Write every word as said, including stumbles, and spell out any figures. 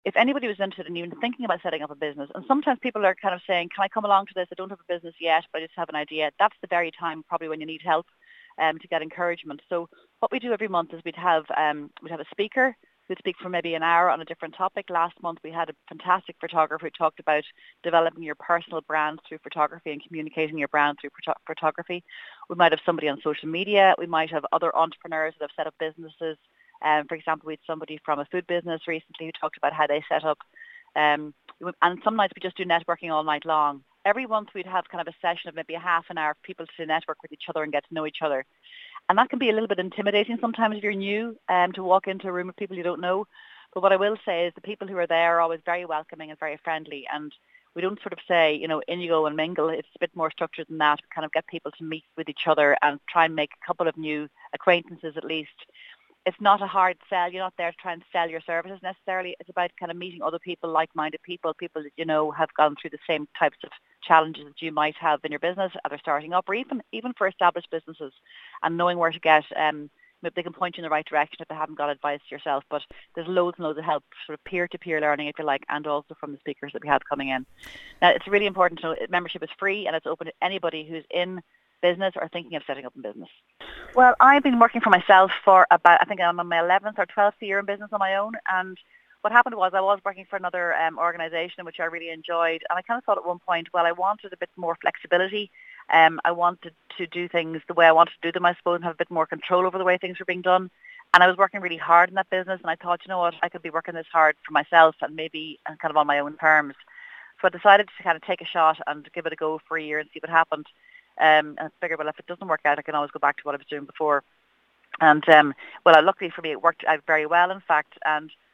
if anybody was interested in even thinking about setting up a business, and sometimes people are kind of saying, can I come along to this? I don't have a business yet, but I just have an idea. That's the very time probably when you need help um, to get encouragement. So what we do every month is we'd have um, we'd have a speaker who'd speak for maybe an hour on a different topic. Last month we had a fantastic photographer who talked about developing your personal brand through photography and communicating your brand through photo- photography. We might have somebody on social media. We might have other entrepreneurs that have set up businesses. Um, for example, we had somebody from a food business recently who talked about how they set up. Um, and some nights we just do networking all night long. Every month we'd have kind of a session of maybe a half an hour for people to network with each other and get to know each other. And that can be a little bit intimidating sometimes if you're new um, to walk into a room of people you don't know. But what I will say is the people who are there are always very welcoming and very friendly. And we don't sort of say, you know, in you go and mingle. It's a bit more structured than that. We kind of get people to meet with each other and try and make a couple of new acquaintances at least. It's not a hard sell. You're not there to try and sell your services necessarily. It's about kind of meeting other people, like-minded people, people that you know have gone through the same types of challenges that you might have in your business, either starting up or even even for established businesses, and knowing where to get. Um, they can point you in the right direction if they haven't got advice yourself. But there's loads and loads of help, sort of peer-to-peer learning, if you like, and also from the speakers that we have coming in. Now, it's really important to know membership is free and it's open to anybody who's in business or thinking of setting up a business. Well, I've been working for myself for about, I think I'm on my eleventh or twelfth year in business on my own. And what happened was I was working for another um, organisation which I really enjoyed. And I kind of thought at one point, well, I wanted a bit more flexibility. Um, I wanted to do things the way I wanted to do them, I suppose, and have a bit more control over the way things were being done. And I was working really hard in that business. And I thought, you know what, I could be working this hard for myself and maybe kind of on my own terms. So I decided to kind of take a shot and give it a go for a year and see what happened. Um, and I figured, well, if it doesn't work out, I can always go back to what I was doing before. And, um, well, luckily for me, it worked out very well, in fact. And